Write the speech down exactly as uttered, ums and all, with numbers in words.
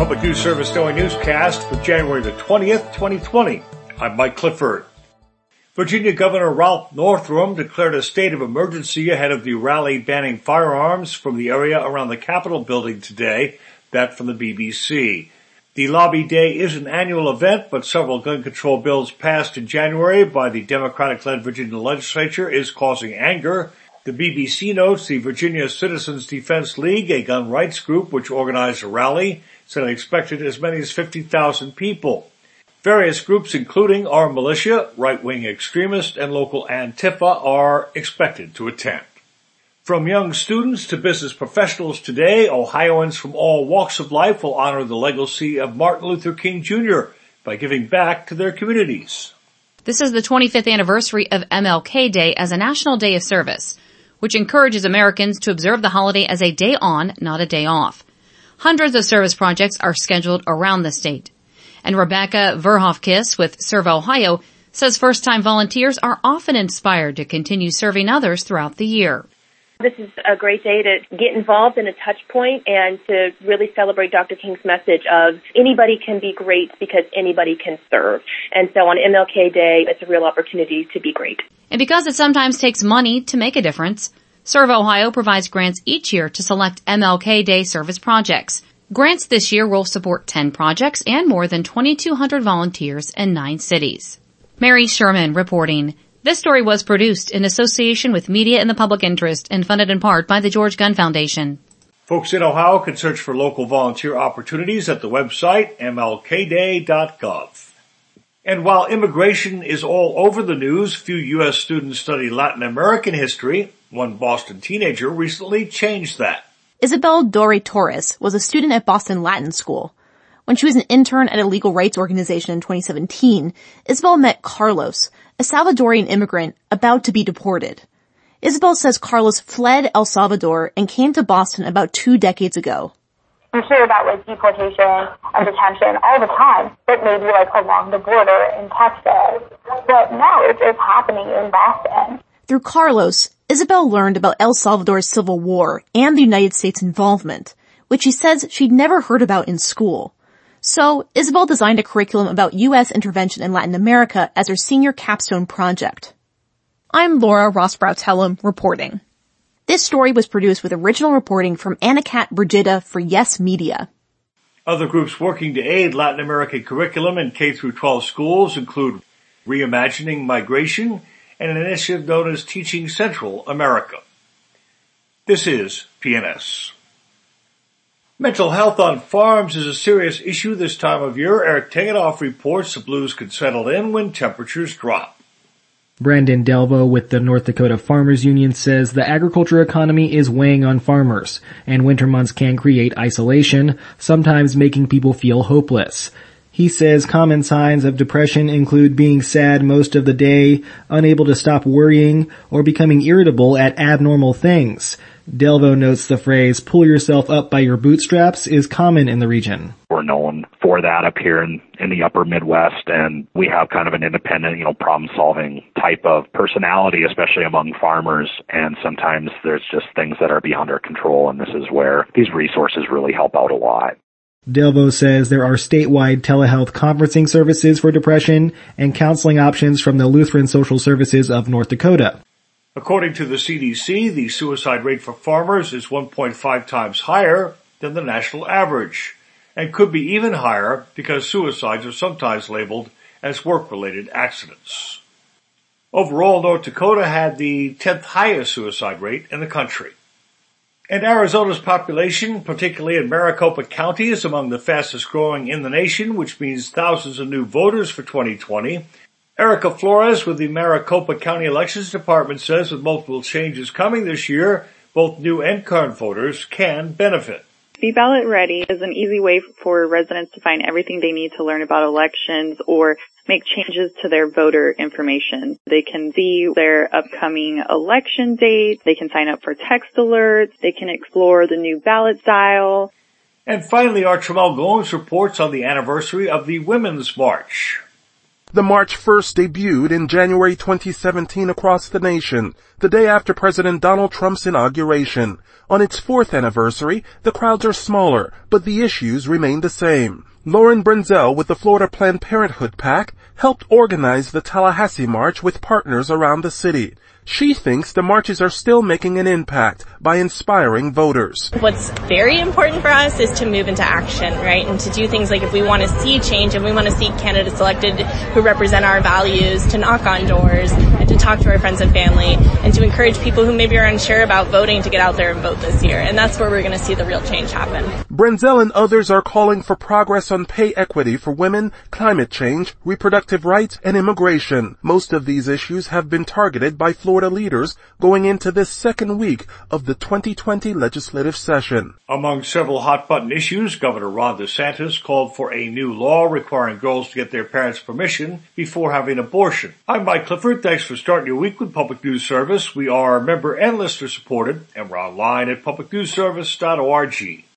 Public News Service Daily Newscast for January the twentieth, twenty twenty. I'm Mike Clifford. Virginia Governor Ralph Northam declared a state of emergency ahead of the rally banning firearms from the area around the Capitol building today, that from the B B C. The Lobby Day is an annual event, but several gun control bills passed in January by the Democratic-led Virginia legislature is causing anger. The B B C notes the Virginia Citizens Defense League, a gun rights group which organized a rally, said it expected as many as fifty thousand people. Various groups, including armed militia, right-wing extremists, and local Antifa, are expected to attend. From young students to business professionals today, Ohioans from all walks of life will honor the legacy of Martin Luther King Junior by giving back to their communities. This is the twenty-fifth anniversary of M L K Day as a national day of service, which encourages Americans to observe the holiday as a day on, not a day off. Hundreds of service projects are scheduled around the state. And Rebecca Verhofkiss with Serve Ohio says first-time volunteers are often inspired to continue serving others throughout the year. This is a great day to get involved in a touch point and to really celebrate Doctor King's message of anybody can be great because anybody can serve. And so on M L K Day, it's a real opportunity to be great. And because it sometimes takes money to make a difference, Serve Ohio provides grants each year to select M L K Day service projects. Grants this year will support ten projects and more than twenty-two hundred volunteers in nine cities. Mary Sherman reporting. This story was produced in association with Media in the Public Interest and funded in part by the George Gunn Foundation. Folks in Ohio can search for local volunteer opportunities at the website m l k day dot gov. And while immigration is all over the news, few U S students study Latin American history. One Boston teenager recently changed that. Isabel Dore Torres was a student at Boston Latin School. When she was an intern at a legal rights organization in twenty seventeen, Isabel met Carlos, a Salvadorian immigrant about to be deported. Isabel says Carlos fled El Salvador and came to Boston about two decades ago. You hear about like deportation and detention all the time, but maybe like along the border in Texas. But now it's, it's happening in Boston. Through Carlos, Isabel learned about El Salvador's civil war and the United States' involvement, which she says she'd never heard about in school. So, Isabel designed a curriculum about U S intervention in Latin America as her senior capstone project. I'm Laura Rosbrow-Tellem reporting. This story was produced with original reporting from Anna-Kat Brigida for Yes Media. Other groups working to aid Latin American curriculum in K through twelve schools include Reimagining Migration and an initiative known as Teaching Central America. This is P N S. Mental health on farms is a serious issue this time of year. Eric Tegetthoff reports the blues could settle in when temperatures drop. Brandon Delvo with the North Dakota Farmers Union says the agriculture economy is weighing on farmers, and winter months can create isolation, sometimes making people feel hopeless. He says common signs of depression include being sad most of the day, unable to stop worrying, or becoming irritable at abnormal things. Delvo notes the phrase, pull yourself up by your bootstraps, is common in the region. We're known for that up here in, in the upper Midwest, and we have kind of an independent, you know, problem-solving type of personality, especially among farmers, and sometimes there's just things that are beyond our control, and this is where these resources really help out a lot. Delvo says there are statewide telehealth conferencing services for depression and counseling options from the Lutheran Social Services of North Dakota. According to the C D C, the suicide rate for farmers is one point five times higher than the national average, and could be even higher because suicides are sometimes labeled as work-related accidents. Overall, North Dakota had the tenth highest suicide rate in the country. And Arizona's population, particularly in Maricopa County, is among the fastest growing in the nation, which means thousands of new voters for twenty twenty. Erica Flores with the Maricopa County Elections Department says with multiple changes coming this year, both new and current voters can benefit. Be Ballot Ready is an easy way for residents to find everything they need to learn about elections or make changes to their voter information. They can see their upcoming election date. They can sign up for text alerts. They can explore the new ballot style. And finally, our Tramel Goins reports on the anniversary of the Women's March. The march first debuted in January twenty seventeen across the nation, the day after President Donald Trump's inauguration. On its fourth anniversary, the crowds are smaller, but the issues remain the same. Lauren Brenzel with the Florida Planned Parenthood PAC helped organize the Tallahassee March with partners around the city. She thinks the marches are still making an impact by inspiring voters. What's very important for us is to move into action, right? And to do things like if we want to see change and we want to see candidates elected who represent our values, to knock on doors and to talk to our friends and family and to encourage people who maybe are unsure about voting to get out there and vote this year. And that's where we're going to see the real change happen. Brenzel and others are calling for progress on pay equity for women, climate change, reproductive rights, and immigration. Most of these issues have been targeted by Florida leaders going into this second week of the twenty twenty legislative session. Among several hot-button issues, Governor Ron DeSantis called for a new law requiring girls to get their parents' permission before having an abortion. I'm Mike Clifford. Thanks for starting your week with Public News Service. We are member and listener supported, and we're online at public news service dot org.